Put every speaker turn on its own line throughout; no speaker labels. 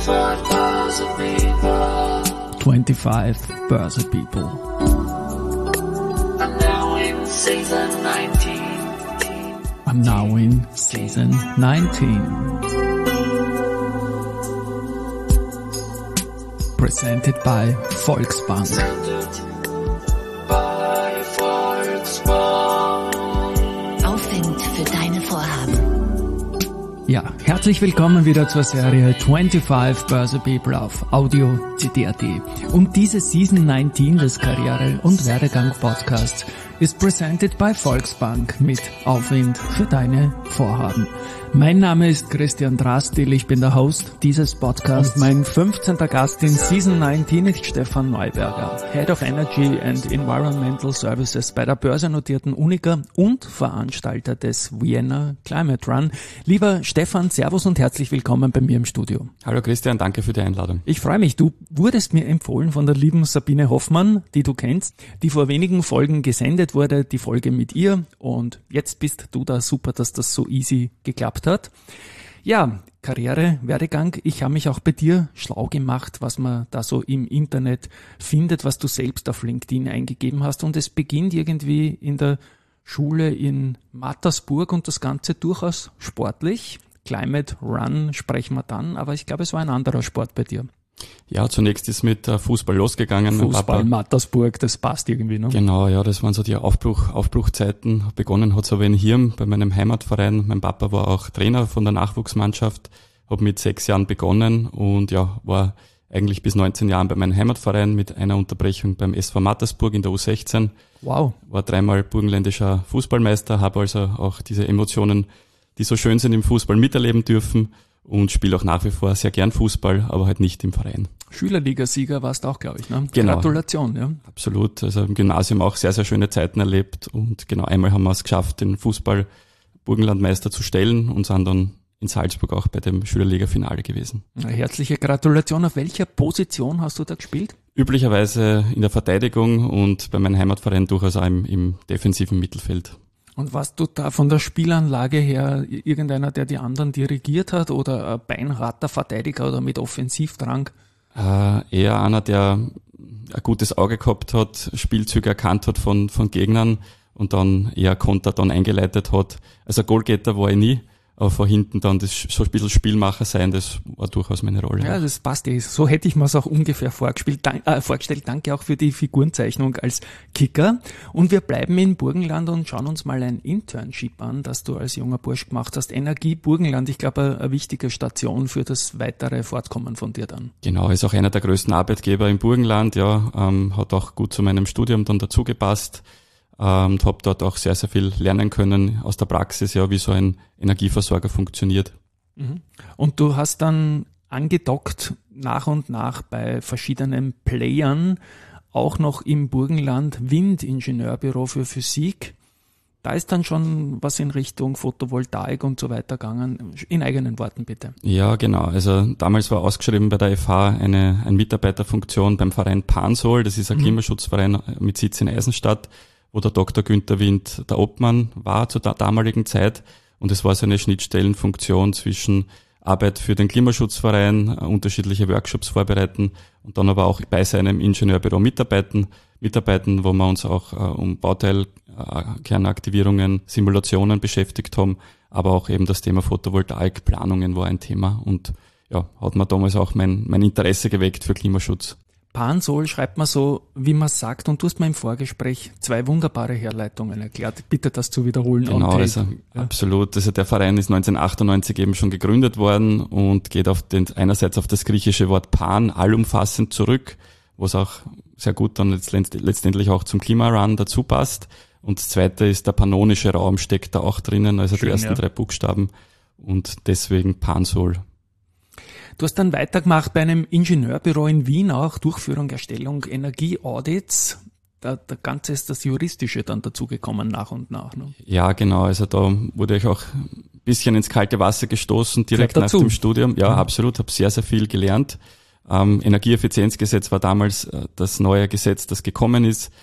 25 Börse People.
I'm now in season 19.
I'm now in season 19. Presented by Volksbank.
Bei Volksbank.
Aufwind für deine Vorhaben.
Ja, herzlich willkommen wieder zur Serie 25 Börse People auf Audio CD.at. Und diese Season 19 des Karriere- und Werdegang-Podcasts ist presented by Volksbank mit Aufwind für deine Vorhaben. Mein Name ist Christian Drastil, ich bin der Host dieses Podcasts. Mein 15. Gast in Season 19 ist Stefan Neuberger, Head of Energy and Environmental Services bei der börsennotierten Unica und Veranstalter des Vienna Climate Run. Lieber Stefan, Servus und herzlich willkommen bei mir im Studio.
Hallo Christian, danke für die Einladung.
Ich freue mich, du wurdest mir empfohlen von der lieben Sabine Hoffmann, die du kennst, die vor wenigen Folgen gesendet wurde, die Folge mit ihr, und jetzt bist du da. Super, dass das so easy geklappt hat. Ja, Karriere, Werdegang. Ich habe mich auch bei dir schlau gemacht, was man da so im Internet findet, was du selbst auf LinkedIn eingegeben hast, und es beginnt irgendwie in der Schule in Mattersburg und das Ganze durchaus sportlich. Climate Run sprechen wir dann, aber ich glaube, es war ein anderer Sport bei dir.
Ja, zunächst ist mit Fußball losgegangen.
Fußball, Mattersburg, das passt irgendwie, ne?
Genau, ja, das waren so die Aufbruchzeiten. Begonnen hat es aber in Hirn bei meinem Heimatverein. Mein Papa war auch Trainer von der Nachwuchsmannschaft, habe mit 6 Jahren begonnen und ja, war eigentlich bis 19 Jahren bei meinem Heimatverein mit einer Unterbrechung beim SV Mattersburg in der U16.
Wow.
War 3-mal burgenländischer Fußballmeister, habe also auch diese Emotionen, die so schön sind im Fußball, miterleben dürfen. Und spiele auch nach wie vor sehr gern Fußball, aber halt nicht im Verein.
Schülerliga-Sieger warst du auch, glaube ich, ne?
Genau.
Gratulation, ja.
Absolut. Also im Gymnasium auch sehr, sehr schöne Zeiten erlebt. Und genau einmal haben wir es geschafft, den Fußball-Burgenlandmeister zu stellen und sind dann in Salzburg auch bei dem Schülerliga-Finale gewesen.
Eine herzliche Gratulation. Auf welcher Position hast du da gespielt?
Üblicherweise in der Verteidigung und bei meinem Heimatverein durchaus auch im defensiven Mittelfeld.
Und warst du da von der Spielanlage her irgendeiner, der die anderen dirigiert hat, oder ein beinharter Verteidiger oder mit Offensivdrang?
Eher einer, der ein gutes Auge gehabt hat, Spielzüge erkannt hat von Gegnern und dann eher Konter dann eingeleitet hat. Also Goalgetter war ich nie, aber vor hinten dann das so ein bisschen Spielmacher sein, das war durchaus meine Rolle.
Ja, das passt eh. So hätte ich mir es auch ungefähr vorgestellt. Danke auch für die Figurenzeichnung als Kicker. Und wir bleiben in Burgenland und schauen uns mal ein Internship an, das du als junger Bursch gemacht hast. Energie Burgenland, ich glaube, eine wichtige Station für das weitere Fortkommen von dir dann.
Genau, ist auch einer der größten Arbeitgeber im Burgenland, ja, hat auch gut zu meinem Studium dann dazu gepasst. Und habe dort auch sehr, sehr viel lernen können aus der Praxis, ja, wie so ein Energieversorger funktioniert.
Und du hast dann angedockt nach und nach bei verschiedenen Playern, auch noch im Burgenland Windingenieurbüro für Physik. Da ist dann schon was in Richtung Photovoltaik und so weiter gegangen. In eigenen Worten bitte.
Ja, genau. Also damals war ausgeschrieben bei der FH eine Mitarbeiterfunktion beim Verein Pansol. Das ist ein Klimaschutzverein mit Sitz in Eisenstadt, wo der Dr. Günther Wind der Obmann war zu der damaligen Zeit. Und es war so eine Schnittstellenfunktion zwischen Arbeit für den Klimaschutzverein, unterschiedliche Workshops vorbereiten und dann aber auch bei seinem Ingenieurbüro mitarbeiten, wo wir uns auch um Bauteilkernaktivierungen, Simulationen beschäftigt haben, aber auch eben das Thema Photovoltaik, Planungen war ein Thema und ja, hat mir damals auch mein Interesse geweckt für Klimaschutz.
Pansol schreibt man so, wie man sagt, und du hast mir im Vorgespräch 2 wunderbare Herleitungen erklärt. Bitte das zu wiederholen.
Genau, also absolut. Also der Verein ist 1998 eben schon gegründet worden und geht einerseits auf das griechische Wort Pan, allumfassend zurück, was auch sehr gut dann letztendlich auch zum Klimarun dazu passt. Und das zweite ist der pannonische Raum, steckt da auch drinnen, also schön, die ersten 3 Buchstaben, und deswegen Pansol.
Du hast dann weitergemacht bei einem Ingenieurbüro in Wien auch, Durchführung, Erstellung, Energieaudits. Da Ganze ist das Juristische dann dazugekommen nach und nach. Ne? Ja,
genau. Also da wurde ich auch ein bisschen ins kalte Wasser gestoßen, direkt nach dem Studium. Ja, absolut. Habe sehr, sehr viel gelernt. Energieeffizienzgesetz war damals das neue Gesetz, das gekommen ist.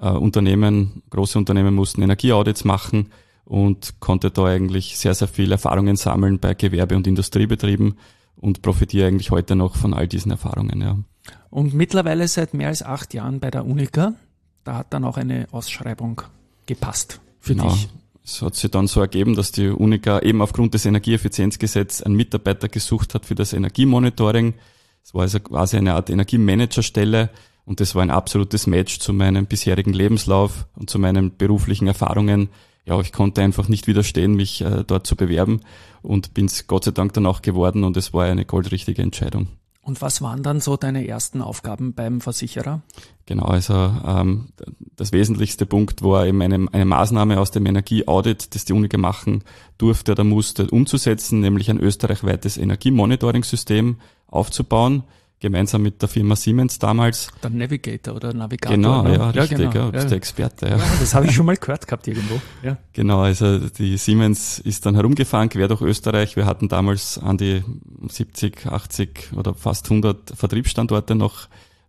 Große Unternehmen mussten Energieaudits machen und konnte da eigentlich sehr, sehr viel Erfahrungen sammeln bei Gewerbe- und Industriebetrieben und profitiere eigentlich heute noch von all diesen Erfahrungen, ja.
Und mittlerweile seit mehr als 8 Jahren bei der Unica, da hat dann auch eine Ausschreibung gepasst für dich.
Es hat sich dann so ergeben, dass die Unica eben aufgrund des Energieeffizienzgesetzes einen Mitarbeiter gesucht hat für das Energiemonitoring. Es war also quasi eine Art Energiemanagerstelle und das war ein absolutes Match zu meinem bisherigen Lebenslauf und zu meinen beruflichen Erfahrungen. Ja, ich konnte einfach nicht widerstehen, mich dort zu bewerben und bin es Gott sei Dank dann auch geworden und es war eine goldrichtige Entscheidung.
Und was waren dann so deine ersten Aufgaben beim Versicherer?
Genau, also das wesentlichste Punkt war eben eine Maßnahme aus dem Energieaudit, das die Unica machen durfte oder musste, umzusetzen, nämlich ein österreichweites Energiemonitoring-System aufzubauen, gemeinsam mit der Firma Siemens damals.
Der Navigator oder Navigator.
Genau,
ne?
ja, richtig,
genau.
ja, bist der Experte. Ja.
Ja, das habe ich schon mal gehört gehabt irgendwo. Ja.
Genau, also die Siemens ist dann herumgefahren, quer durch Österreich. Wir hatten damals an die 70, 80 oder fast 100 Vertriebsstandorte noch,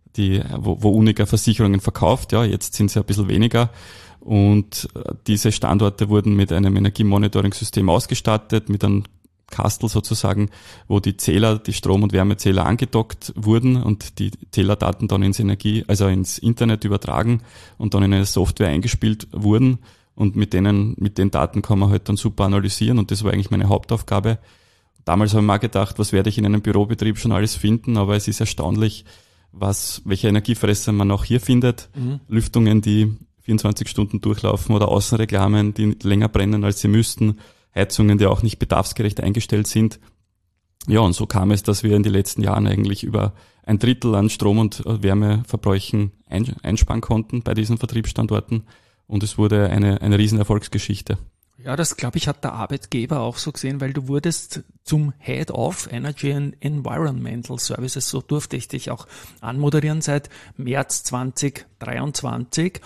wo Unica Versicherungen verkauft. Ja, jetzt sind sie ein bisschen weniger. Und diese Standorte wurden mit einem Energiemonitoring-System ausgestattet, mit einem Kastel sozusagen, wo die Zähler, die Strom- und Wärmezähler angedockt wurden und die Zählerdaten dann ins Internet übertragen und dann in eine Software eingespielt wurden und mit den Daten kann man halt dann super analysieren und das war eigentlich meine Hauptaufgabe. Damals habe ich mir auch gedacht, was werde ich in einem Bürobetrieb schon alles finden, aber es ist erstaunlich, welche Energiefresser man auch hier findet. Lüftungen, die 24 Stunden durchlaufen oder Außenreklamen, die länger brennen, als sie müssten. Heizungen, die auch nicht bedarfsgerecht eingestellt sind. Ja, und so kam es, dass wir in den letzten Jahren eigentlich über 1/3 an Strom- und Wärmeverbräuchen einsparen konnten bei diesen Vertriebsstandorten. Und es wurde eine riesen Erfolgsgeschichte.
Ja, das glaube ich hat der Arbeitgeber auch so gesehen, weil du wurdest zum Head of Energy and Environmental Services, so durfte ich dich auch anmoderieren seit März 2023.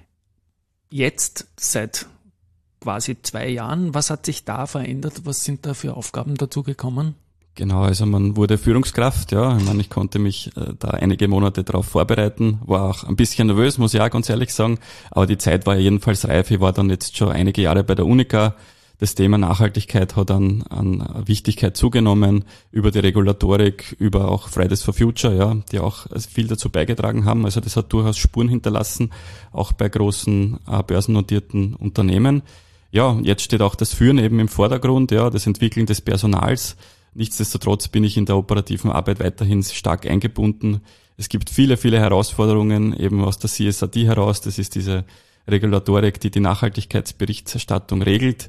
Jetzt seit quasi 2 Jahren. Was hat sich da verändert? Was sind da für Aufgaben dazu gekommen?
Genau, also man wurde Führungskraft, ja. Ich meine, ich konnte mich da einige Monate darauf vorbereiten, war auch ein bisschen nervös, muss ich auch ganz ehrlich sagen, aber die Zeit war ja jedenfalls reif. Ich war dann jetzt schon einige Jahre bei der Unica. Das Thema Nachhaltigkeit hat an Wichtigkeit zugenommen, über die Regulatorik, über auch Fridays for Future, ja, die auch viel dazu beigetragen haben. Also das hat durchaus Spuren hinterlassen, auch bei großen börsennotierten Unternehmen. Ja, jetzt steht auch das Führen eben im Vordergrund, ja, das Entwickeln des Personals. Nichtsdestotrotz bin ich in der operativen Arbeit weiterhin stark eingebunden. Es gibt viele, viele Herausforderungen eben aus der CSRD heraus. Das ist diese Regulatorik, die Nachhaltigkeitsberichterstattung regelt.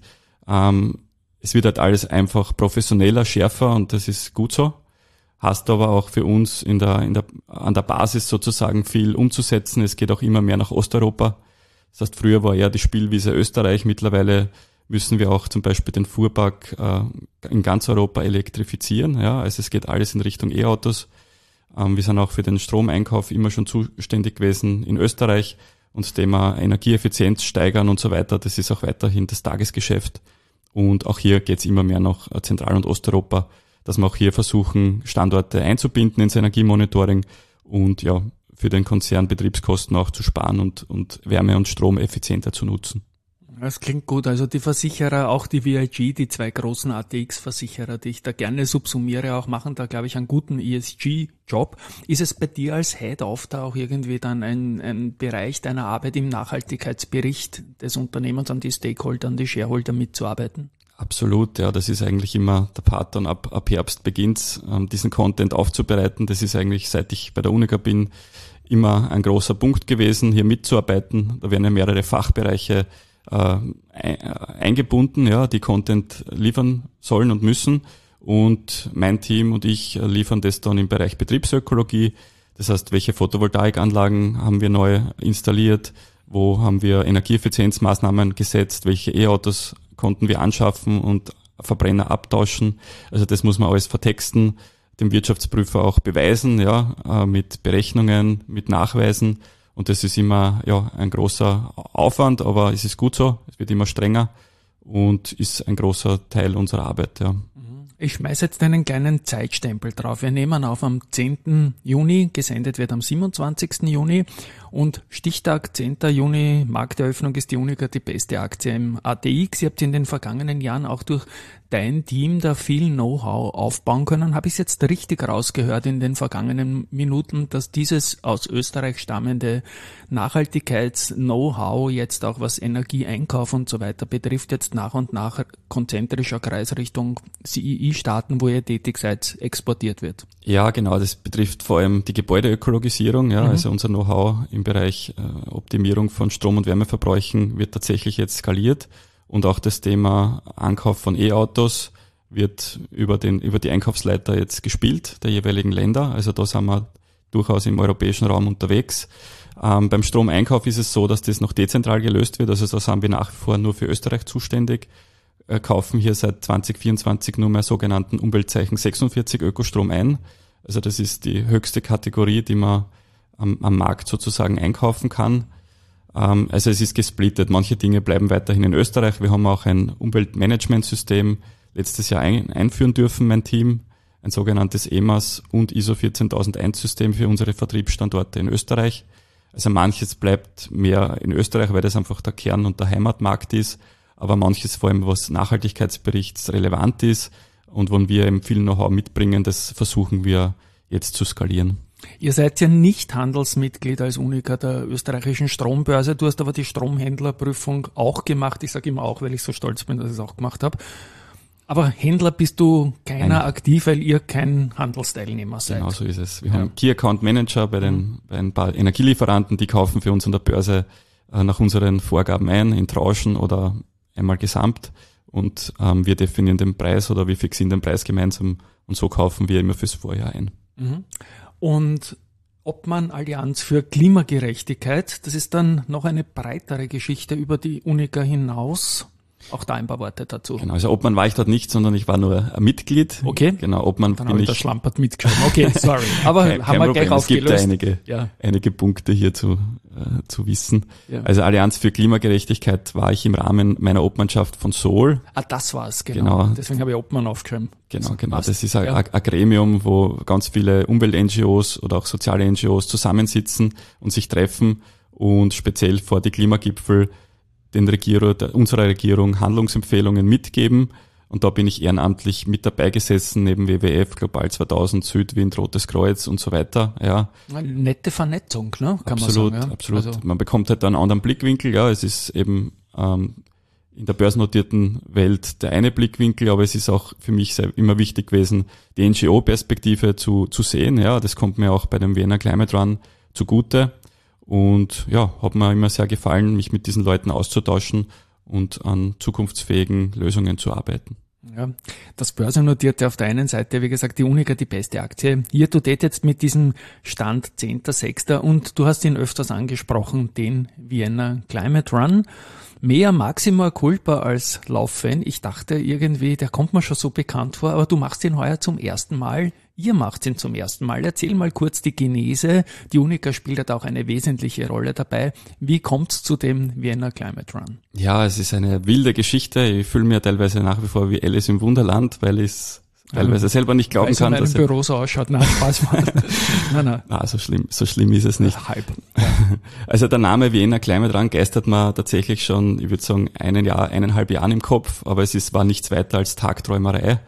Es wird halt alles einfach professioneller, schärfer und das ist gut so. Hast aber auch für uns an der Basis sozusagen viel umzusetzen. Es geht auch immer mehr nach Osteuropa. Das heißt, früher war eher die Spielwiese Österreich. Mittlerweile müssen wir auch zum Beispiel den Fuhrpark in ganz Europa elektrifizieren. Ja, also es geht alles in Richtung E-Autos. Wir sind auch für den Stromeinkauf immer schon zuständig gewesen in Österreich. Und das Thema Energieeffizienz steigern und so weiter, das ist auch weiterhin das Tagesgeschäft. Und auch hier geht es immer mehr nach Zentral- und Osteuropa, dass wir auch hier versuchen, Standorte einzubinden ins Energiemonitoring und ja, für den Konzern Betriebskosten auch zu sparen und Wärme und Strom effizienter zu nutzen.
Das klingt gut. Also die Versicherer, auch die VIG, die 2 großen ATX-Versicherer, die ich da gerne subsumiere, auch machen da, glaube ich, einen guten ESG-Job. Ist es bei dir als Head-Off da auch irgendwie dann ein Bereich deiner Arbeit im Nachhaltigkeitsbericht des Unternehmens an die Stakeholder, an die Shareholder mitzuarbeiten?
Absolut, ja, das ist eigentlich immer der Part dann ab Herbst beginnt, diesen Content aufzubereiten. Das ist eigentlich, seit ich bei der Unica bin, immer ein großer Punkt gewesen, hier mitzuarbeiten. Da werden ja mehrere Fachbereiche eingebunden, ja, die Content liefern sollen und müssen. Und mein Team und ich liefern das dann im Bereich Betriebsökologie. Das heißt, welche Photovoltaikanlagen haben wir neu installiert? Wo haben wir Energieeffizienzmaßnahmen gesetzt? Welche E-Autos konnten wir anschaffen und Verbrenner abtauschen? Also das muss man alles vertexten, dem Wirtschaftsprüfer auch beweisen, ja, mit Berechnungen, mit Nachweisen. Und das ist immer ja ein großer Aufwand, aber es ist gut so. Es wird immer strenger und ist ein großer Teil unserer Arbeit, ja.
Ich schmeiße jetzt einen kleinen Zeitstempel drauf. Wir nehmen auf am 10. Juni, gesendet wird am 27. Juni und Stichtag 10. Juni, Markteröffnung, ist die Unica die beste Aktie im ATX. Ihr habt in den vergangenen Jahren auch durch dein Team da viel Know-how aufbauen können. Habe ich es jetzt richtig rausgehört in den vergangenen Minuten, dass dieses aus Österreich stammende Nachhaltigkeits-Know-how jetzt auch was Energieeinkauf und so weiter betrifft, jetzt nach und nach konzentrischer Kreis Richtung CII-Staaten, wo ihr tätig seid, exportiert wird?
Ja, genau, das betrifft vor allem die Gebäudeökologisierung, ja, also unser Know-how im Bereich Optimierung von Strom- und Wärmeverbräuchen wird tatsächlich jetzt skaliert. Und auch das Thema Ankauf von E-Autos wird über die Einkaufsleiter jetzt gespielt, der jeweiligen Länder. Also da sind wir durchaus im europäischen Raum unterwegs. Beim Stromeinkauf ist es so, dass das noch dezentral gelöst wird. Also da sind wir nach wie vor nur für Österreich zuständig. Kaufen hier seit 2024 nur mehr sogenannten Umweltzeichen 46 Ökostrom ein. Also das ist die höchste Kategorie, die man am Markt sozusagen einkaufen kann. Also es ist gesplittet. Manche Dinge bleiben weiterhin in Österreich. Wir haben auch ein Umweltmanagementsystem letztes Jahr einführen dürfen, mein Team. Ein sogenanntes EMAS und ISO 14001 System für unsere Vertriebsstandorte in Österreich. Also manches bleibt mehr in Österreich, weil das einfach der Kern und der Heimatmarkt ist. Aber manches vor allem, was nachhaltigkeitsberichtsrelevant ist und wo wir eben viel Know-how mitbringen, das versuchen wir jetzt zu skalieren.
Ihr seid ja nicht Handelsmitglied als Unica der österreichischen Strombörse. Du hast aber die Stromhändlerprüfung auch gemacht. Ich sage immer auch, weil ich so stolz bin, dass ich es auch gemacht habe. Aber Händler bist du keiner aktiv, weil ihr kein Handelsteilnehmer seid.
Genau so ist es. Wir haben Key Account Manager bei ein paar Energielieferanten, die kaufen für uns an der Börse nach unseren Vorgaben ein, in Tranchen oder einmal gesamt. Und wir definieren den Preis oder wir fixieren den Preis gemeinsam und so kaufen wir immer fürs Vorjahr ein.
Und Obmann Allianz für Klimagerechtigkeit, das ist dann noch eine breitere Geschichte über die Unica hinaus. Auch da ein paar Worte dazu.
Genau, also Obmann war ich dort nicht, sondern ich war nur ein Mitglied.
Okay.
Genau, Obmann
dann
bin
habe
ich.
Der Schlampert mitgeschrieben. Okay, sorry. Aber haben wir gleich aufgelöst.
Es gibt da einige Punkte hier zu wissen.
Ja.
Also Allianz für Klimagerechtigkeit war ich im Rahmen meiner Obmannschaft von Sol.
Das war's, genau. Deswegen habe ich Obmann aufgeschrieben.
Genau. Das ist ein Gremium, wo ganz viele Umwelt-NGOs oder auch soziale NGOs zusammensitzen und sich treffen und speziell vor die Klimagipfel unserer Regierung Handlungsempfehlungen mitgeben. Und da bin ich ehrenamtlich mit dabei gesessen, neben WWF, Global 2000, Südwind, Rotes Kreuz und so weiter. Ja.
Eine nette Vernetzung, ne? Kann
absolut,
man sagen. Ja.
Absolut.
Also
Man bekommt halt einen anderen Blickwinkel. Ja, es ist eben in der börsennotierten Welt der eine Blickwinkel, aber es ist auch für mich immer wichtig gewesen, die NGO-Perspektive zu sehen. Ja, das kommt mir auch bei dem Vienna Climate Run zugute. Und ja, hat mir immer sehr gefallen, mich mit diesen Leuten auszutauschen und an zukunftsfähigen Lösungen zu arbeiten.
Ja, das Börsennotierte auf der einen Seite, wie gesagt, die Unica, die beste Aktie. Hier to date jetzt mit diesem Stand 10.06. und du hast ihn öfters angesprochen, den Vienna Climate Run. Mehr Maxima Culpa als Lauffan. Ich dachte irgendwie, der kommt mir schon so bekannt vor, aber du machst ihn heuer zum ersten Mal. Ihr macht ihn zum ersten Mal. Erzähl mal kurz die Genese. Die Unica spielt halt auch eine wesentliche Rolle dabei. Wie kommt's zu dem Vienna Climate Run?
Ja, es ist eine wilde Geschichte. Ich fühle mich teilweise nach wie vor wie Alice im Wunderland, weil ich es teilweise selber nicht glauben kann,
dass er im Büro so ausschaut. Nein, Spaß. Nein.
So schlimm ist es nicht.
Halb.
Also der Name Vienna Climate Run geistert mir tatsächlich schon, ich würde sagen, 1,5 Jahren im Kopf, aber war nichts weiter als Tagträumerei.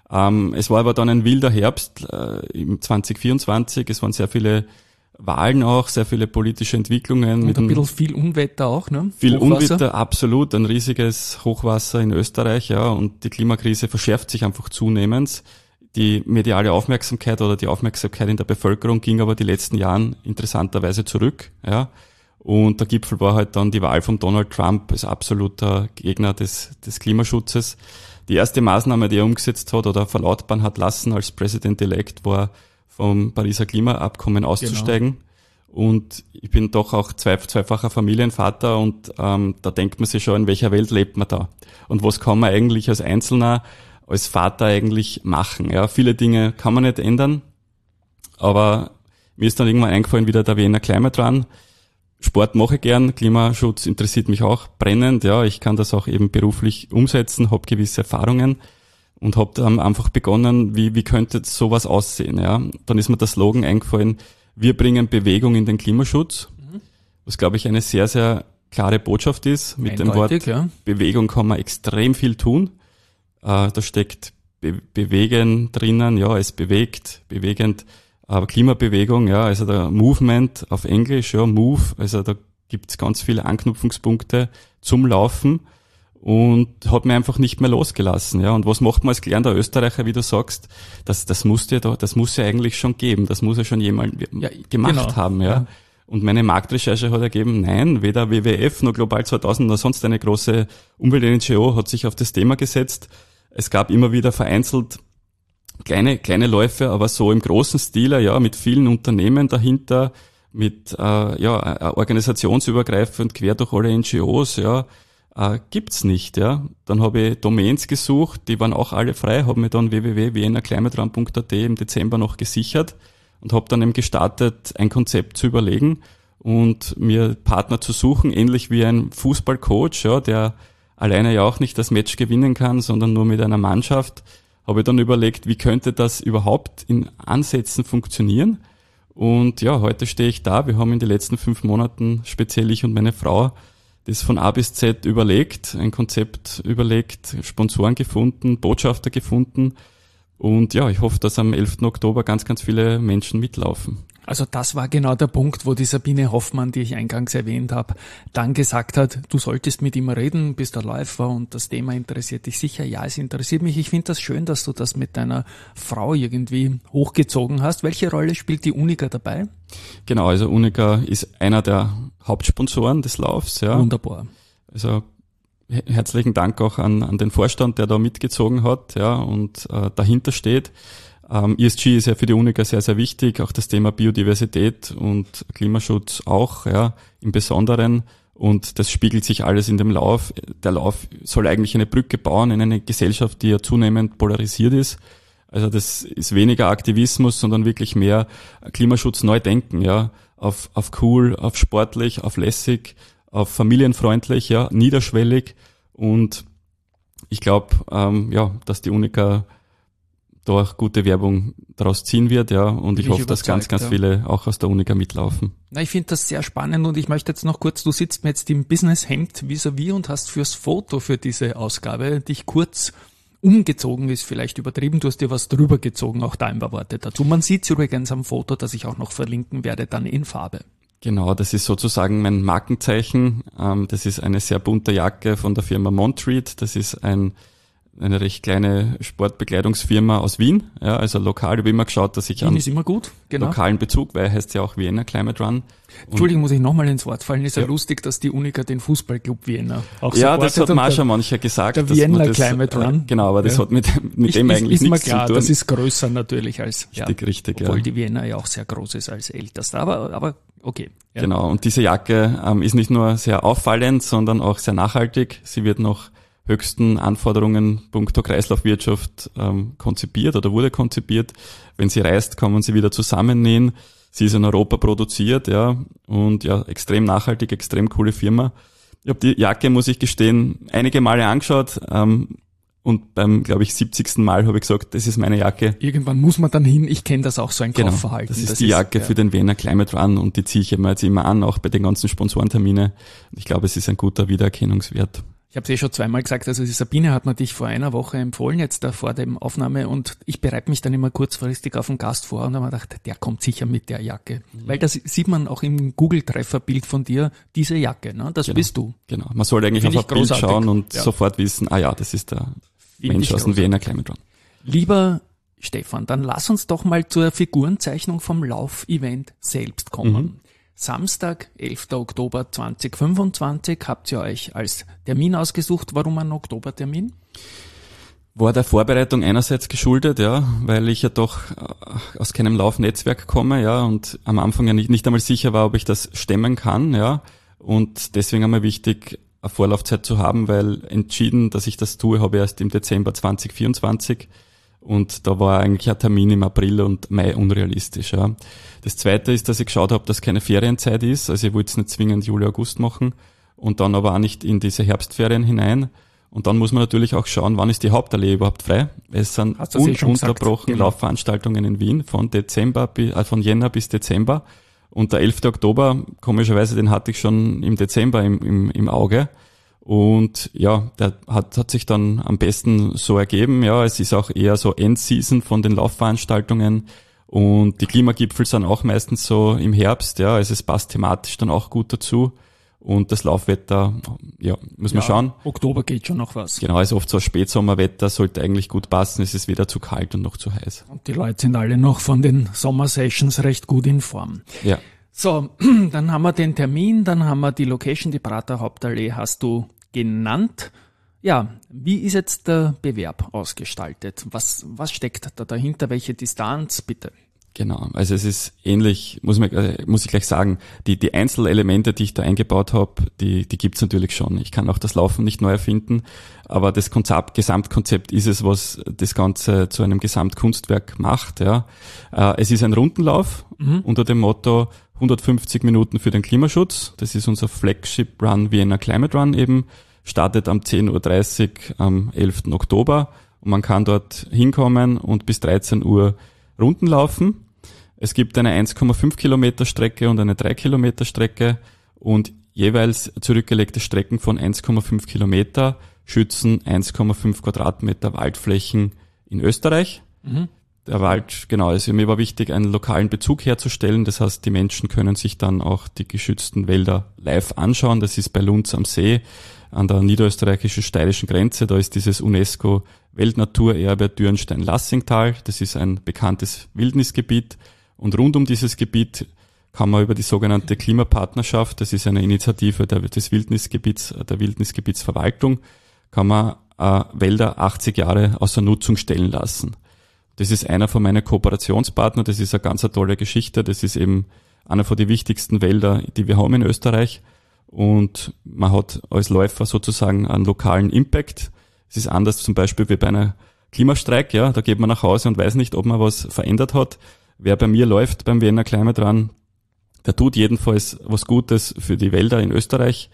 Es war aber dann ein wilder Herbst im 2024. Es waren sehr viele Wahlen auch, sehr viele politische Entwicklungen.
Und ein bisschen viel Unwetter auch, ne?
Viel Unwetter, absolut. Ein riesiges Hochwasser in Österreich, ja. Und die Klimakrise verschärft sich einfach zunehmend. Die mediale Aufmerksamkeit oder die Aufmerksamkeit in der Bevölkerung ging aber die letzten Jahren interessanterweise zurück, ja. Und der Gipfel war halt dann die Wahl von Donald Trump als absoluter Gegner des Klimaschutzes. Die erste Maßnahme, die er umgesetzt hat oder verlautbaren hat lassen als President-elect, war vom Pariser Klimaabkommen auszusteigen. Genau. Und ich bin doch auch zweifacher Familienvater und da denkt man sich schon, in welcher Welt lebt man da? Und was kann man eigentlich als Einzelner, als Vater eigentlich machen? Ja, viele Dinge kann man nicht ändern, aber mir ist dann irgendwann eingefallen, wieder der Vienna Climate Run. Sport mache ich gern, Klimaschutz interessiert mich auch brennend, ja, ich kann das auch eben beruflich umsetzen, habe gewisse Erfahrungen und habe dann einfach begonnen, wie könnte sowas aussehen, ja. Dann ist mir der Slogan eingefallen, wir bringen Bewegung in den Klimaschutz, was glaube ich eine sehr, sehr klare Botschaft ist. Mit dem Wort Bewegung kann man extrem viel tun. Da steckt Bewegen drinnen, ja, es bewegend, aber Klimabewegung, ja, also der Movement auf Englisch, ja, Move, also da gibt's ganz viele Anknüpfungspunkte zum Laufen und hat mir einfach nicht mehr losgelassen, ja. Und was macht man als gelernter Österreicher, wie du sagst, das muss ja eigentlich schon geben, das muss ja schon jemand gemacht haben, ja. Und meine Marktrecherche hat ergeben, nein, weder WWF noch Global 2000 noch sonst eine große Umwelt-NGO hat sich auf das Thema gesetzt. Es gab immer wieder vereinzelt kleine Läufe, aber so im großen Stile, ja, mit vielen Unternehmen dahinter, mit organisationsübergreifend quer durch alle NGOs, ja, gibt's nicht, ja. Dann habe ich Domains gesucht, die waren auch alle frei, habe mir dann www.viennaclimaterun.at im Dezember noch gesichert und habe dann eben gestartet, ein Konzept zu überlegen und mir Partner zu suchen, ähnlich wie ein Fußballcoach, ja, der alleine ja auch nicht das Match gewinnen kann, sondern nur mit einer Mannschaft. Habe ich dann überlegt, wie könnte das überhaupt in Ansätzen funktionieren? Und ja, heute stehe ich da. Wir haben in den letzten 5 Monaten, speziell ich und meine Frau, das von A bis Z überlegt, ein Konzept überlegt, Sponsoren gefunden, Botschafter gefunden. Und ja, ich hoffe, dass am 11. Oktober ganz, ganz viele Menschen mitlaufen.
Also das war genau der Punkt, wo die Sabine Hoffmann, die ich eingangs erwähnt habe, dann gesagt hat, du solltest mit ihm reden, bis der live war und das Thema interessiert dich sicher. Ja, es interessiert mich. Ich finde das schön, dass du das mit deiner Frau irgendwie hochgezogen hast. Welche Rolle spielt die Unica dabei?
Genau, also Unica ist einer der Hauptsponsoren des Laufs. Ja.
Wunderbar.
Also herzlichen Dank auch an den Vorstand, der da mitgezogen hat, ja, und dahinter steht. ESG ist ja für die Unica sehr, sehr wichtig, auch das Thema Biodiversität und Klimaschutz auch, ja, im Besonderen. Und das spiegelt sich alles in dem Lauf. Der Lauf soll eigentlich eine Brücke bauen in eine Gesellschaft, die ja zunehmend polarisiert ist. Also das ist weniger Aktivismus, sondern wirklich mehr Klimaschutz neu denken, ja, auf cool, auf sportlich, auf lässig, auf familienfreundlich, ja, niederschwellig. Und ich glaube, dass die Unica da gute Werbung daraus ziehen wird, ja, und ich hoffe, dass ganz viele auch aus der Unica mitlaufen.
Na, ich finde das sehr spannend und ich möchte jetzt noch kurz, du sitzt mir jetzt im Businesshemd vis-à-vis und hast fürs Foto für diese Ausgabe dich kurz umgezogen, ist vielleicht übertrieben, du hast dir was drüber gezogen, auch da ein paar Worte dazu. Man sieht es übrigens am Foto, das ich auch noch verlinken werde, dann in Farbe.
Genau, das ist sozusagen mein Markenzeichen. Das ist eine sehr bunte Jacke von der Firma Montreat. Das ist eine recht kleine Sportbekleidungsfirma aus Wien, ja, also lokal. Ich habe immer geschaut, dass ich
Wien ist immer gut, genau.
Lokalen Bezug, weil heißt ja auch Vienna Climate Run.
Entschuldigung, muss ich nochmal ins Wort fallen, ist ja lustig, dass die Unica den Fußballclub Vienna auch
ja, das hat mir auch schon mancher gesagt.
Der Vienna Climate Run.
Genau, aber das hat mit dem eigentlich nichts zu tun.
Das ist größer natürlich als,
richtig,
obwohl die Vienna ja auch sehr groß ist als ältester, aber okay.
Ja. Genau, und diese Jacke ist nicht nur sehr auffallend, sondern auch sehr nachhaltig. Sie wird noch höchsten Anforderungen punkto Kreislaufwirtschaft konzipiert oder wurde konzipiert. Wenn sie reißt, kann man sie wieder zusammennähen. Sie ist in Europa produziert, ja, und ja, extrem nachhaltig, extrem coole Firma. Ich habe die Jacke, muss ich gestehen, einige Male angeschaut und beim, glaube ich, 70. Mal habe ich gesagt, das ist meine Jacke.
Irgendwann muss man dann hin, ich kenne das auch, so ein Kaufverhalten.
Das ist die Jacke für den Vienna Climate Run und die ziehe ich mir jetzt immer an, auch bei den ganzen Sponsorenterminen. Ich glaube, es ist ein guter Wiedererkennungswert.
Ich habe es schon zweimal gesagt, also die Sabine hat mir dich vor einer Woche empfohlen, jetzt da vor dem Aufnahme, und ich bereite mich dann immer kurzfristig auf den Gast vor und habe mir gedacht, der kommt sicher mit der Jacke. Weil das sieht man auch im Google-Trefferbild von dir, diese Jacke, ne? Das bist du.
Genau, man soll eigentlich auf ein Bild schauen und sofort wissen, das ist der Mensch aus dem Vienna Climate Run.
Lieber Stefan, dann lass uns doch mal zur Figurenzeichnung vom Laufevent selbst kommen. Samstag, 11. Oktober 2025, habt ihr euch als Termin ausgesucht. Warum ein Oktobertermin?
War der Vorbereitung einerseits geschuldet, ja, weil ich ja doch aus keinem Laufnetzwerk komme, ja, und am Anfang ja nicht einmal sicher war, ob ich das stemmen kann, ja, und deswegen einmal wichtig, eine Vorlaufzeit zu haben, weil entschieden, dass ich das tue, habe ich erst im Dezember 2024. Und da war eigentlich ein Termin im April und Mai unrealistisch. Ja. Das Zweite ist, dass ich geschaut habe, dass keine Ferienzeit ist. Also ich wollte es nicht zwingend Juli, August machen und dann aber auch nicht in diese Herbstferien hinein. Und dann muss man natürlich auch schauen, wann ist die Hauptallee überhaupt frei. Es sind ununterbrochen Laufveranstaltungen in Wien von Jänner bis Dezember. Und der 11. Oktober, komischerweise, den hatte ich schon im Dezember im Auge. Und ja, der hat sich dann am besten so ergeben. Ja, es ist auch eher so Endseason von den Laufveranstaltungen. Und die Klimagipfel sind auch meistens so im Herbst. Ja, also es passt thematisch dann auch gut dazu. Und das Laufwetter, ja, muss man schauen.
Oktober geht schon noch was.
Genau, also oft so Spätsommerwetter sollte eigentlich gut passen. Es ist weder zu kalt und noch zu heiß.
Und die Leute sind alle noch von den Sommersessions recht gut in Form.
Ja.
So, dann haben wir den Termin, dann haben wir die Location, die Prater Hauptallee hast du genannt. Ja, wie ist jetzt der Bewerb ausgestaltet? Was steckt da dahinter? Welche Distanz, bitte?
Genau, also es ist ähnlich, muss ich gleich sagen, die Einzelelemente, die ich da eingebaut habe, die gibt's natürlich schon. Ich kann auch das Laufen nicht neu erfinden, aber das Gesamtkonzept ist es, was das Ganze zu einem Gesamtkunstwerk macht. Ja. Es ist ein Rundenlauf unter dem Motto 150 Minuten für den Klimaschutz. Das ist unser Flagship Run Vienna Climate Run eben. Startet am 10.30 Uhr am 11. Oktober und man kann dort hinkommen und bis 13 Uhr Runden laufen. Es gibt eine 1,5 Kilometer Strecke und eine 3 Kilometer Strecke und jeweils zurückgelegte Strecken von 1,5 Kilometer schützen 1,5 Quadratmeter Waldflächen in Österreich. Der Wald, genau, also mir war wichtig, einen lokalen Bezug herzustellen. Das heißt, die Menschen können sich dann auch die geschützten Wälder live anschauen. Das ist bei Lunz am See an der niederösterreichisch-steirischen Grenze. Da ist dieses UNESCO-Weltnaturerbe Dürnstein-Lassingtal. Das ist ein bekanntes Wildnisgebiet. Und rund um dieses Gebiet kann man über die sogenannte Klimapartnerschaft, das ist eine Initiative des Wildnisgebiets, der Wildnisgebietsverwaltung, kann man Wälder 80 Jahre außer Nutzung stellen lassen. Das ist einer von meinen Kooperationspartnern, das ist eine ganz tolle Geschichte, das ist eben einer von den wichtigsten Wälder, die wir haben in Österreich und man hat als Läufer sozusagen einen lokalen Impact. Es ist anders zum Beispiel wie bei einer Klimastreik, ja, da geht man nach Hause und weiß nicht, ob man was verändert hat. Wer bei mir läuft beim Vienna Climate Run, der tut jedenfalls was Gutes für die Wälder in Österreich.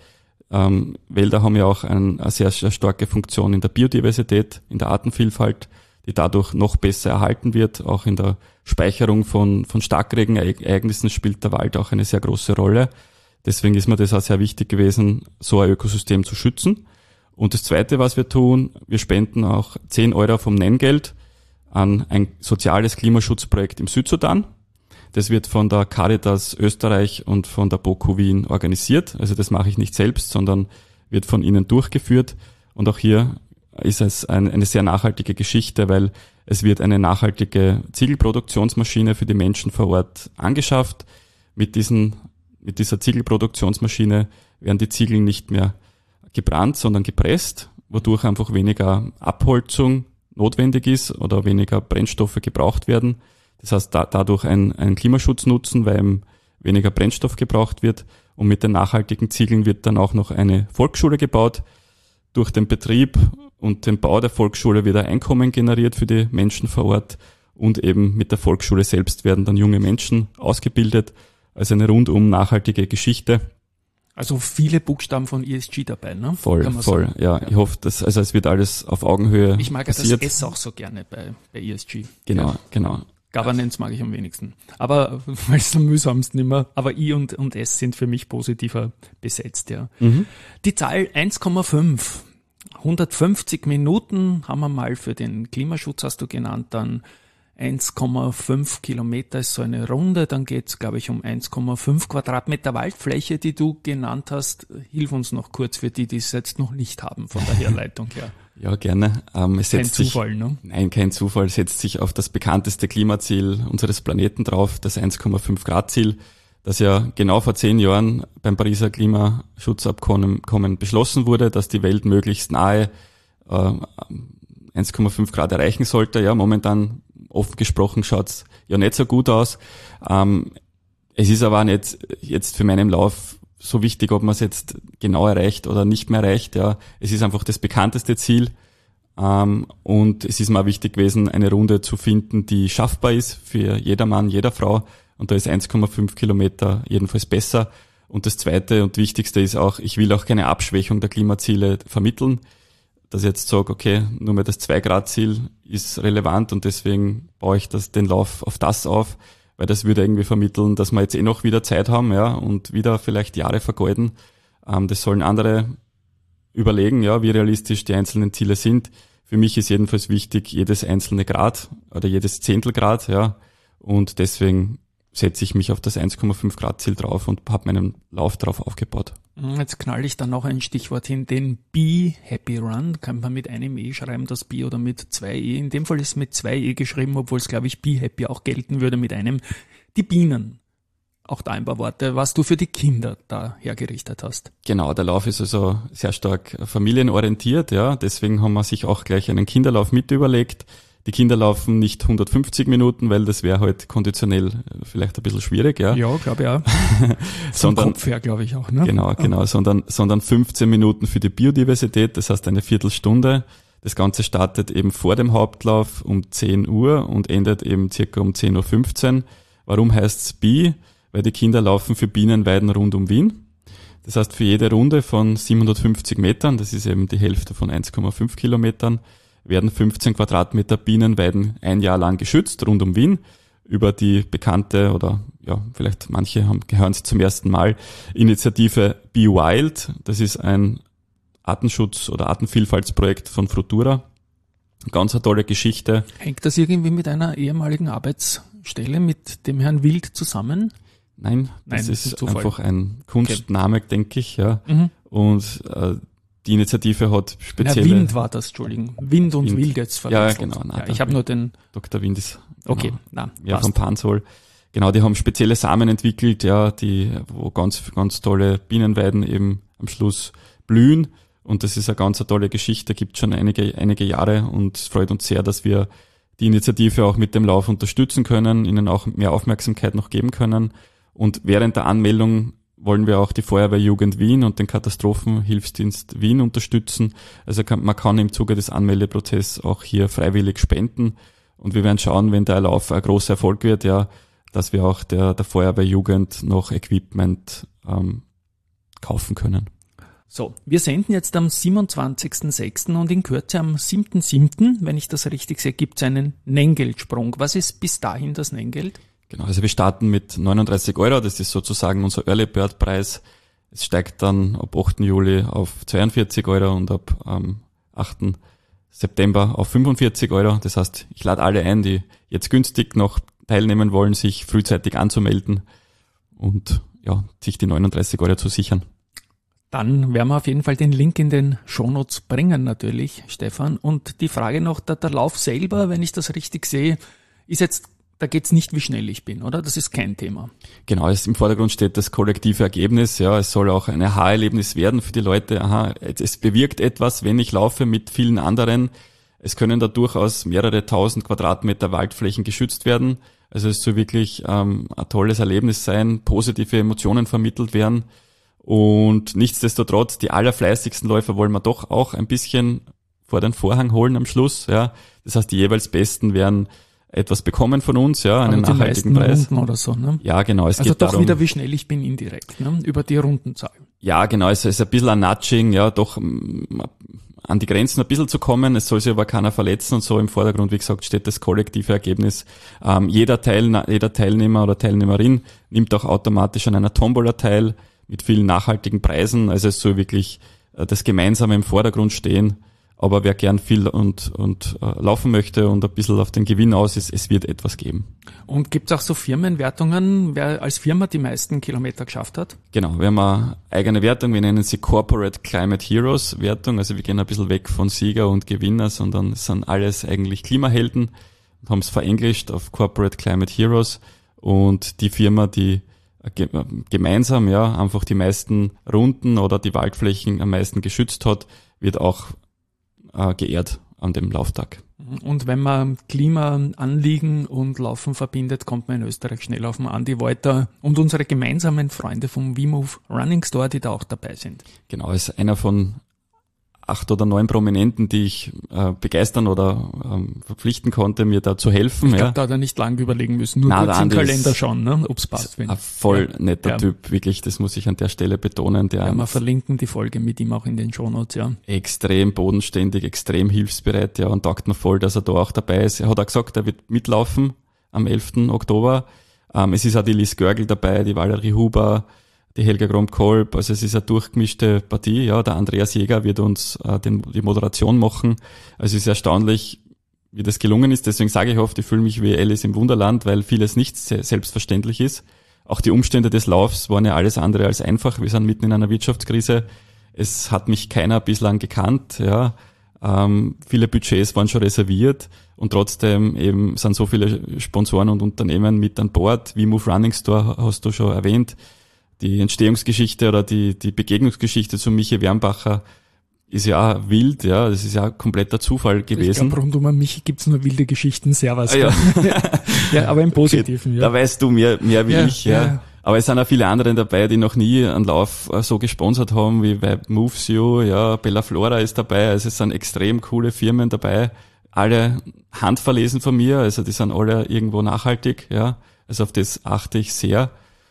Wälder haben ja auch eine sehr, sehr starke Funktion in der Biodiversität, in der Artenvielfalt, die dadurch noch besser erhalten wird. Auch in der Speicherung von Starkregenereignissen spielt der Wald auch eine sehr große Rolle. Deswegen ist mir das auch sehr wichtig gewesen, so ein Ökosystem zu schützen. Und das Zweite, was wir tun, wir spenden auch 10 Euro vom Nenngeld an ein soziales Klimaschutzprojekt im Südsudan. Das wird von der Caritas Österreich und von der BOKU Wien organisiert. Also das mache ich nicht selbst, sondern wird von ihnen durchgeführt. Und auch hier ist es eine sehr nachhaltige Geschichte, weil es wird eine nachhaltige Ziegelproduktionsmaschine für die Menschen vor Ort angeschafft. Mit dieser Ziegelproduktionsmaschine werden die Ziegel nicht mehr gebrannt, sondern gepresst, wodurch einfach weniger Abholzung notwendig ist oder weniger Brennstoffe gebraucht werden. Das heißt, dadurch ein Klimaschutznutzen, weil eben weniger Brennstoff gebraucht wird. Und mit den nachhaltigen Ziegeln wird dann auch noch eine Volksschule gebaut. Durch den Betrieb und den Bau der Volksschule wird ein Einkommen generiert für die Menschen vor Ort. Und eben mit der Volksschule selbst werden dann junge Menschen ausgebildet. Also eine rundum nachhaltige Geschichte.
Also viele Buchstaben von ESG dabei, ne?
Voll, ja. Ich hoffe, es wird alles auf Augenhöhe
Ich mag
passiert.
das S auch so gerne bei ESG.
Genau,
Ja.
genau.
Governance mag ich am wenigsten. Aber, weil es am mühsamsten immer, aber I und S sind für mich positiver besetzt, ja. Die Zahl 1,5. 150 Minuten haben wir mal für den Klimaschutz, hast du genannt, dann 1,5 Kilometer ist so eine Runde, dann geht es, glaube ich, um 1,5 Quadratmeter Waldfläche, die du genannt hast. Hilf uns noch kurz für die es jetzt noch nicht haben von der Herleitung her.
Ja, gerne.
Kein Zufall, ne?
Nein, kein Zufall. Es setzt sich auf das bekannteste Klimaziel unseres Planeten drauf, das 1,5 Grad Ziel, das ja genau vor 10 Jahren beim Pariser Klimaschutzabkommen beschlossen wurde, dass die Welt möglichst nahe 1,5 Grad erreichen sollte. Ja, momentan offen gesprochen schaut's ja nicht so gut aus. Es ist aber auch nicht jetzt für meinen Lauf so wichtig, ob man es jetzt genau erreicht oder nicht mehr erreicht. Ja, es ist einfach das bekannteste Ziel. Und es ist mir auch wichtig gewesen, eine Runde zu finden, die schaffbar ist für jeder Mann, jeder Frau. Und da ist 1,5 Kilometer jedenfalls besser. Und das Zweite und Wichtigste ist auch, ich will auch keine Abschwächung der Klimaziele vermitteln, dass ich jetzt sage, okay, nur mehr das 2-Grad-Ziel ist relevant und deswegen baue ich den Lauf auf das auf, weil das würde irgendwie vermitteln, dass wir jetzt noch wieder Zeit haben, ja, und wieder vielleicht Jahre vergeuden. Das sollen andere überlegen, ja, wie realistisch die einzelnen Ziele sind. Für mich ist jedenfalls wichtig, jedes einzelne Grad oder jedes Zehntelgrad, ja. Und deswegen setze ich mich auf das 1,5 Grad Ziel drauf und habe meinen Lauf darauf aufgebaut.
Jetzt knall ich da noch ein Stichwort hin, den Be Happy Run. Kann man mit einem E schreiben, das Be, oder mit 2 E? In dem Fall ist es mit 2 E geschrieben, obwohl es, glaube ich, Be Happy auch gelten würde mit einem. Die Bienen. Auch da ein paar Worte, was du für die Kinder da hergerichtet hast.
Genau, der Lauf ist also sehr stark familienorientiert, ja. Deswegen haben wir sich auch gleich einen Kinderlauf mit überlegt. Die Kinder laufen nicht 150 Minuten, weil das wäre halt konditionell vielleicht ein bisschen schwierig, ja.
Ja, glaube ich auch.
Sondern,
Kopf her, glaube ich auch, ne?
Genau, sondern 15 Minuten für die Biodiversität, das heißt eine Viertelstunde. Das Ganze startet eben vor dem Hauptlauf um 10 Uhr und endet eben circa um 10:15 Uhr. Warum heißt's Bi? Weil die Kinder laufen für Bienenweiden rund um Wien. Das heißt, für jede Runde von 750 Metern, das ist eben die Hälfte von 1,5 Kilometern, werden 15 Quadratmeter Bienenweiden ein Jahr lang geschützt, rund um Wien, über die bekannte, oder ja, vielleicht manche gehören sie zum ersten Mal, Initiative Be Wild. Das ist ein Artenschutz- oder Artenvielfaltsprojekt von Frutura. Ganz eine tolle Geschichte.
Hängt das irgendwie mit einer ehemaligen Arbeitsstelle mit dem Herrn Wild zusammen?
Nein, das ist einfach ein Kunstname, denke ich, ja.
Mhm.
Und die Initiative hat spezielle...
Wind war das, Entschuldigung. Wind und Wild jetzt verwechselt.
Ja, genau. Nein,
ja, ich habe nur den...
Dr. Wind ist... Genau,
okay,
ja, vom Pansol. Genau, die haben spezielle Samen entwickelt, ja, wo ganz, ganz tolle Bienenweiden eben am Schluss blühen. Und das ist eine ganz tolle Geschichte, gibt schon einige Jahre, und es freut uns sehr, dass wir die Initiative auch mit dem Lauf unterstützen können, ihnen auch mehr Aufmerksamkeit noch geben können. Und während der Anmeldung wollen wir auch die Feuerwehrjugend Wien und den Katastrophenhilfsdienst Wien unterstützen. Also man kann im Zuge des Anmeldeprozesses auch hier freiwillig spenden. Und wir werden schauen, wenn der Lauf ein großer Erfolg wird, ja, dass wir auch der Feuerwehrjugend noch Equipment kaufen können.
So, wir senden jetzt am 27.06. und in Kürze am 7.07., wenn ich das richtig sehe, gibt es einen Nenngeldsprung. Was ist bis dahin das Nenngeld?
Genau, also wir starten mit 39 €, das ist sozusagen unser Early Bird Preis. Es steigt dann ab 8. Juli auf 42 € und ab 8. September auf 45 €. Das heißt, ich lade alle ein, die jetzt günstig noch teilnehmen wollen, sich frühzeitig anzumelden und ja, sich die 39 € zu sichern.
Dann werden wir auf jeden Fall den Link in den Shownotes bringen natürlich, Stefan. Und die Frage noch, der Lauf selber, wenn ich das richtig sehe, ist jetzt, da geht's nicht, wie schnell ich bin, oder? Das ist kein Thema.
Genau, im Vordergrund steht das kollektive Ergebnis. Ja, es soll auch ein Aha-Erlebnis werden für die Leute. Es bewirkt etwas, wenn ich laufe mit vielen anderen. Es können da durchaus mehrere tausend Quadratmeter Waldflächen geschützt werden. Also es soll wirklich ein tolles Erlebnis sein, positive Emotionen vermittelt werden. Und nichtsdestotrotz, die allerfleißigsten Läufer wollen wir doch auch ein bisschen vor den Vorhang holen am Schluss. Ja, das heißt, die jeweils Besten werden etwas bekommen von uns, ja, einen nachhaltigen Preis.
Runden oder so, ne?
Ja, genau. Es
also
geht
doch
darum,
wieder, wie schnell ich bin indirekt, ne? Über die Rundenzahl.
Ja, genau. Es ist ein bisschen ein Nudging, ja, doch an die Grenzen ein bisschen zu kommen. Es soll sich aber keiner verletzen und so. Im Vordergrund, wie gesagt, steht das kollektive Ergebnis. Jeder Teilnehmer oder Teilnehmerin nimmt auch automatisch an einer Tombola teil mit vielen nachhaltigen Preisen. Also es soll wirklich das Gemeinsame im Vordergrund stehen. Aber wer gern viel und laufen möchte und ein bisschen auf den Gewinn aus ist, es wird etwas geben.
Und gibt's auch so Firmenwertungen, wer als Firma die meisten Kilometer geschafft hat?
Genau, wir haben eine eigene Wertung, wir nennen sie Corporate Climate Heroes Wertung. Also wir gehen ein bisschen weg von Sieger und Gewinner, sondern es sind alles eigentlich Klimahelden und haben es verenglischt auf Corporate Climate Heroes. Und die Firma, die gemeinsam ja einfach die meisten Runden oder die Waldflächen am meisten geschützt hat, wird auch geehrt an dem Lauftag.
Und wenn man Klimaanliegen und Laufen verbindet, kommt man in Österreich schnell auf den Andi Wolter und unsere gemeinsamen Freunde vom WeMove Running Store, die da auch dabei sind.
Genau, ist einer von 8 oder 9 Prominenten, die ich begeistern oder verpflichten konnte, mir da zu helfen.
Ich glaube, da hat er nicht lange überlegen müssen, nur kurz im Kalender schauen, ne, ob's passt.
Ein voll netter Typ, wirklich, das muss ich an der Stelle betonen. Der
wir verlinken die Folge mit ihm auch in den Shownotes, ja.
Extrem bodenständig, extrem hilfsbereit, ja, und taugt mir voll, dass er da auch dabei ist. Er hat auch gesagt, er wird mitlaufen am 11. Oktober. Es ist auch die Liz Görgel dabei, die Valerie Huber, die Helga Gromb-Kolb, also es ist eine durchgemischte Partie, ja, der Andreas Jäger wird uns die Moderation machen, also es ist erstaunlich, wie das gelungen ist, deswegen sage ich oft, ich fühle mich wie Alice im Wunderland, weil vieles nicht selbstverständlich ist. Auch die Umstände des Laufs waren ja alles andere als einfach, wir sind mitten in einer Wirtschaftskrise, es hat mich keiner bislang gekannt, ja, viele Budgets waren schon reserviert und trotzdem eben sind so viele Sponsoren und Unternehmen mit an Bord, wie Move Running Store hast du schon erwähnt, die Entstehungsgeschichte oder die Begegnungsgeschichte zu Michi Wernbacher ist ja auch wild, ja, das ist ja kompletter Zufall gewesen.
Ich glaube, rund um Michi gibt's nur wilde Geschichten, Servus.
Ja.
Ja, aber im Positiven, ja.
Da weißt du mehr wie ich, ja. Aber es sind auch viele andere dabei, die noch nie einen Lauf so gesponsert haben, wie bei Moves You, ja, Bella Flora ist dabei, also es sind extrem coole Firmen dabei, alle handverlesen von mir, also die sind alle irgendwo nachhaltig, ja, also auf das achte ich sehr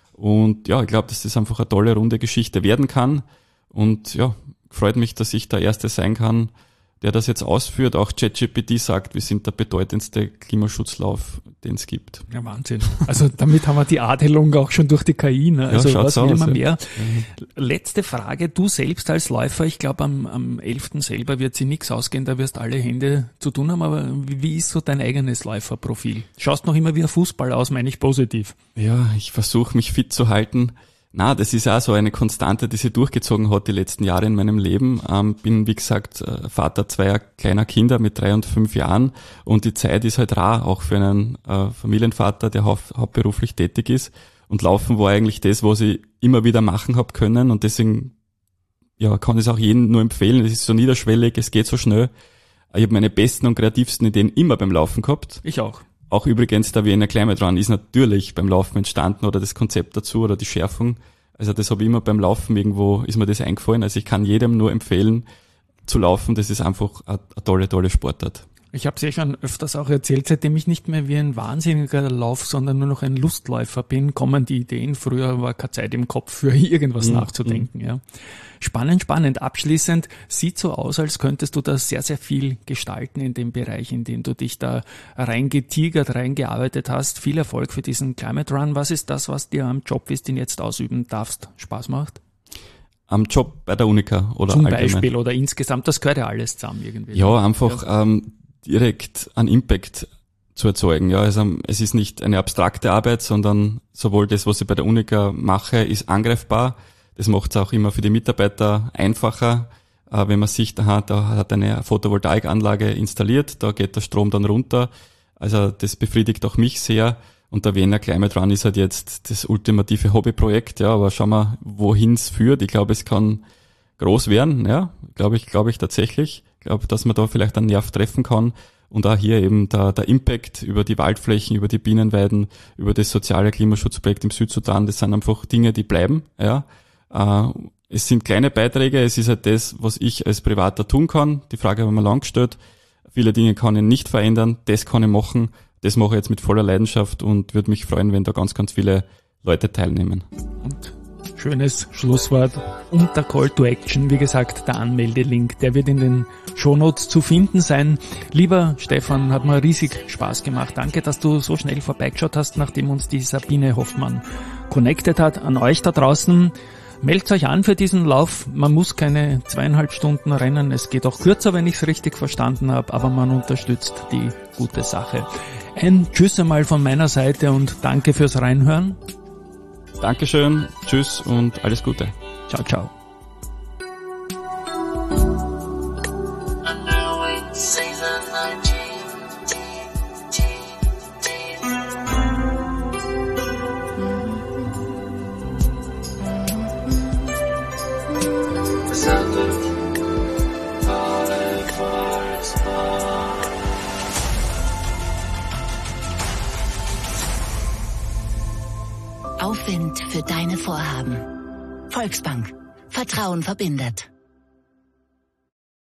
und ja, ich glaube, dass das einfach eine tolle, runde Geschichte werden kann und ja, freut mich, dass ich der Erste sein kann, der das jetzt ausführt. Auch ChatGPT sagt, wir sind der bedeutendste Klimaschutzlauf, den es gibt.
Ja, Wahnsinn. Also damit haben wir die Adelung auch schon durch die KI. Ne? Also
ja,
was will man mehr?
Ja.
Letzte Frage. Du selbst als Läufer, ich glaube am 11. selber wird sie nichts ausgehen, da wirst alle Hände zu tun haben, aber wie ist so dein eigenes Läuferprofil? Schaust noch immer wie ein Fußballer aus, meine ich positiv.
Ja, ich versuche mich fit zu halten. Na, das ist auch so eine Konstante, die sich durchgezogen hat die letzten Jahre in meinem Leben. Bin, wie gesagt, Vater zweier kleiner Kinder mit 3 und 5 Jahren und die Zeit ist halt rar, auch für einen Familienvater, der hauptberuflich tätig ist. Und Laufen war eigentlich das, was ich immer wieder machen habe können und deswegen ja, kann ich es auch jedem nur empfehlen. Es ist so niederschwellig, es geht so schnell. Ich habe meine besten und kreativsten Ideen immer beim Laufen gehabt.
Ich auch.
Auch übrigens der Wiener Climate Run ist natürlich beim Laufen entstanden oder das Konzept dazu oder die Schärfung. Also das habe ich immer beim Laufen irgendwo, ist mir das eingefallen. Also ich kann jedem nur empfehlen zu laufen. Das ist einfach eine tolle Sportart.
Ich habe es ja schon öfters auch erzählt, seitdem ich nicht mehr wie ein wahnsinniger Lauf, sondern nur noch ein Lustläufer bin, kommen die Ideen. Früher war keine Zeit im Kopf für irgendwas nachzudenken. Ja. Spannend. Abschließend sieht so aus, als könntest du da sehr, sehr viel gestalten in dem Bereich, in dem du dich da reingearbeitet hast. Viel Erfolg für diesen Climate Run. Was ist das, was dir am Job, wie du den jetzt ausüben darfst, Spaß macht?
Am Job bei der Unica oder
zum
allgemein.
Beispiel oder insgesamt, das gehört ja alles zusammen irgendwie.
Ja, einfach direkt einen Impact zu erzeugen. Ja, also es ist nicht eine abstrakte Arbeit, sondern sowohl das, was ich bei der Unica mache, ist angreifbar. Das macht es auch immer für die Mitarbeiter einfacher, wenn man sieht, da hat eine Photovoltaikanlage installiert, da geht der Strom dann runter. Also das befriedigt auch mich sehr. Und der Wiener Climate Run ist halt jetzt das ultimative Hobbyprojekt, ja, aber schauen wir, wohin es führt. Ich glaube, es kann groß werden, ja, glaube ich tatsächlich. Ich glaube, dass man da vielleicht einen Nerv treffen kann. Und auch hier eben der Impact über die Waldflächen, über die Bienenweiden, über das soziale Klimaschutzprojekt im Südsudan, das sind einfach Dinge, die bleiben, ja. Es sind kleine Beiträge, es ist halt das, was ich als Privater tun kann. Die Frage habe ich mir lang gestellt. Viele Dinge kann ich nicht verändern, das kann ich machen. Das mache ich jetzt mit voller Leidenschaft und würde mich freuen, wenn da ganz, ganz viele Leute teilnehmen.
Und schönes Schlusswort und der Call to Action, wie gesagt, der Anmeldelink, der wird in den Shownotes zu finden sein. Lieber Stefan, hat mir riesig Spaß gemacht. Danke, dass du so schnell vorbeigeschaut hast, nachdem uns die Sabine Hoffmann connected hat. An euch da draußen, meldet euch an für diesen Lauf. Man muss keine 2,5 Stunden rennen. Es geht auch kürzer, wenn ich es richtig verstanden habe, aber man unterstützt die gute Sache. Ein Tschüss einmal von meiner Seite und danke fürs Reinhören.
Dankeschön, tschüss und alles Gute.
Ciao, ciao.
And now it's season 19. The sound of olive oil's bar.
Aufwind für deine Vorhaben. Volksbank. Vertrauen verbindet.